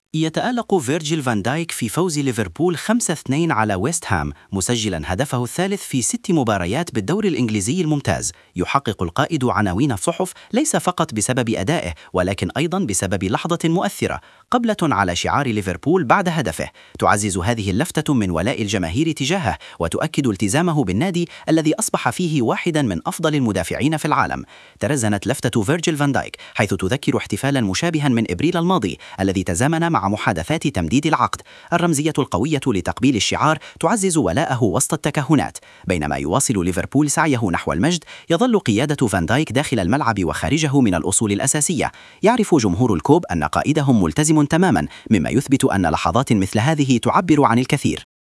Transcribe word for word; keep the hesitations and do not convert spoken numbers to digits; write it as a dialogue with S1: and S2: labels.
S1: يتألق فيرجيل فان دايك في فوز ليفربول خمسة اثنين على ويست هام، مسجلا هدفه الثالث في ست مباريات بالدوري الإنجليزي الممتاز. يحقق القائد عناوين الصحف ليس فقط بسبب أدائه، ولكن أيضا بسبب لحظة مؤثرة، قبلة على شعار ليفربول بعد هدفه. تعزز هذه اللفتة من ولاء الجماهير تجاهه، وتؤكد التزامه بالنادي الذي أصبح فيه واحدا من أفضل المدافعين في العالم. ترزنت لفتة فيرجيل فان دايك حيث تذكر احتفالا مشابها من إبريل الماضي الذي تزامن مع مع محادثات تمديد العقد. الرمزية القوية لتقبيل الشعار تعزز ولاءه وسط التكهنات. بينما يواصل ليفربول سعيه نحو المجد، يظل قيادة فان دايك داخل الملعب وخارجه من الأصول الأساسية. يعرف جمهور الكوب أن قائدهم ملتزم تماما، مما يثبت أن لحظات مثل هذه تعبر عن الكثير.